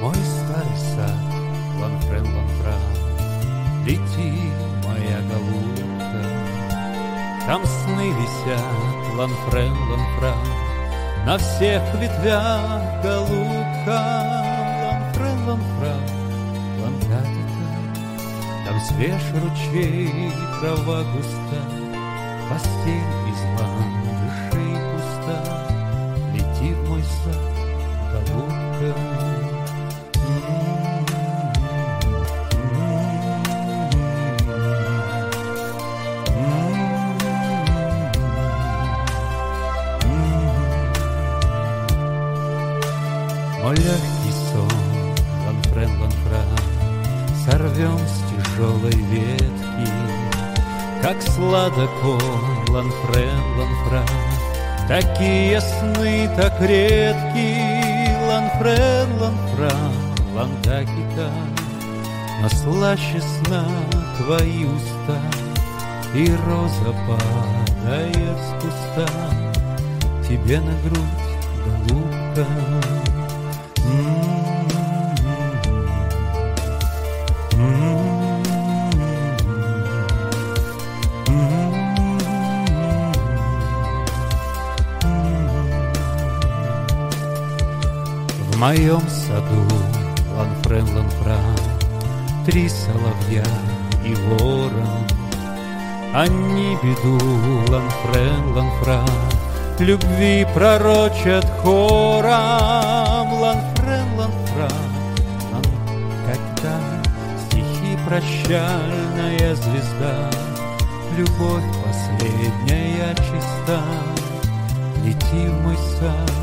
Мой старый сад, ланфрен, ланфран, лети, моя голубка. Там сны висят, ланфрен, ланфран, на всех ветвях голубка. Ланфрен, ланфран, лантатика, там свеж ручей, трава густа, постель из ландышей пуста. Лети в мой сад, голубка. Мой легкий сон, ланфрен, ланфран, сорвем с тяжелой ветки, как сладоко, ланфрен, ланфран. Такие сны так редки, ланфрен, ланфран, лантакита. Но слаще сна твои уста, и роза падает с куста тебе на грудь, голубка. В моем саду, ланфрен, ланфран, 3 соловья и ворон. Они беду, ланфрен, ланфран, любви пророчат хором. Ланфрен, ланфран, когда стихи прощальная звезда, любовь последняя чиста. Лети в мой сад,